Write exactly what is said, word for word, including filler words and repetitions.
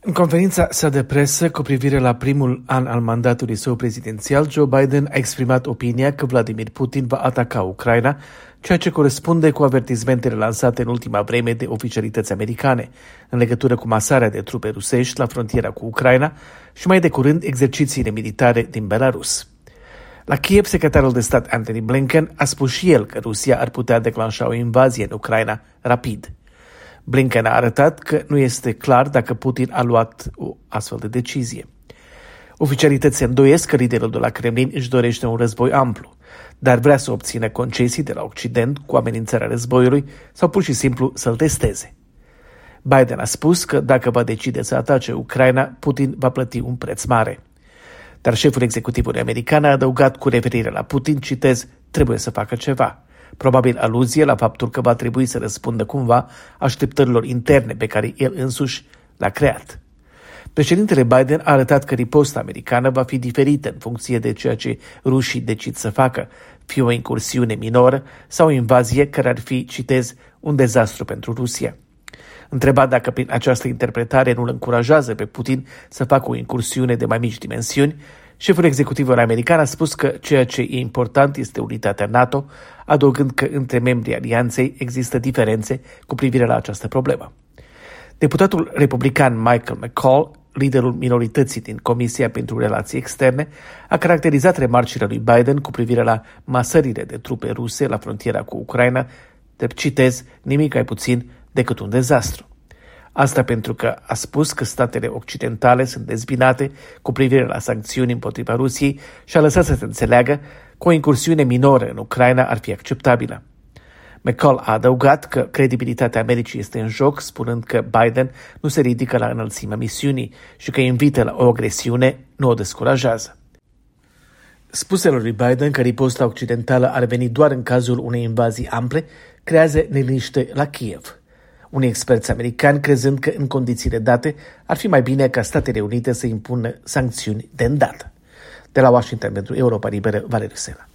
În conferința sa de presă cu privire la primul an al mandatului său prezidențial, Joe Biden a exprimat opinia că Vladimir Putin va ataca Ucraina, ceea ce corespunde cu avertismentele lansate în ultima vreme de oficialități americane în legătură cu masarea de trupe rusești la frontiera cu Ucraina și mai de curând exercițiile militare din Belarus. La Kiev, secretarul de stat Antony Blinken a spus și el că Rusia ar putea declanșa o invazie în Ucraina rapid. Blinken a arătat că nu este clar dacă Putin a luat o astfel de decizie. Oficialități se îndoiesc că liderul de la Kremlin își dorește un război amplu, dar vrea să obțină concesii de la Occident cu amenințarea războiului sau pur și simplu să-l testeze. Biden a spus că dacă va decide să atace Ucraina, Putin va plăti un preț mare. Dar șeful executivului american a adăugat cu referire la Putin, citez, trebuie să facă ceva. Probabil aluzie la faptul că va trebui să răspundă cumva așteptărilor interne pe care el însuși le-a creat. Președintele Biden a arătat că riposta americană va fi diferită în funcție de ceea ce rușii decid să facă, fie o incursiune minoră sau o invazie care ar fi, citez, un dezastru pentru Rusia. Întrebat dacă prin această interpretare nu îl încurajează pe Putin să facă o incursiune de mai mici dimensiuni, șeful executiv american a spus că ceea ce e important este unitatea NATO, adăugând că între membrii alianței există diferențe cu privire la această problemă. Deputatul republican Michael McCaul, liderul minorității din Comisia pentru Relații Externe, a caracterizat remarcile lui Biden cu privire la masările de trupe ruse la frontiera cu Ucraina, de, citez, nimic mai puțin decât un dezastru. Asta pentru că a spus că statele occidentale sunt dezbinate cu privire la sancțiuni împotriva Rusiei și a lăsat să se înțeleagă că o incursiune minoră în Ucraina ar fi acceptabilă. McCall a adăugat că credibilitatea Americii este în joc, spunând că Biden nu se ridică la înălțimea misiunii și că invită la o agresiune, nu o descurajează. Spusele lui Biden că riposta occidentală ar veni doar în cazul unei invazii ample creează neliniște la Kiev. Unii experți americani crezând că în condițiile date ar fi mai bine ca Statele Unite să impună sancțiuni de îndată. De la Washington pentru Europa Liberă, Valeriu Sela.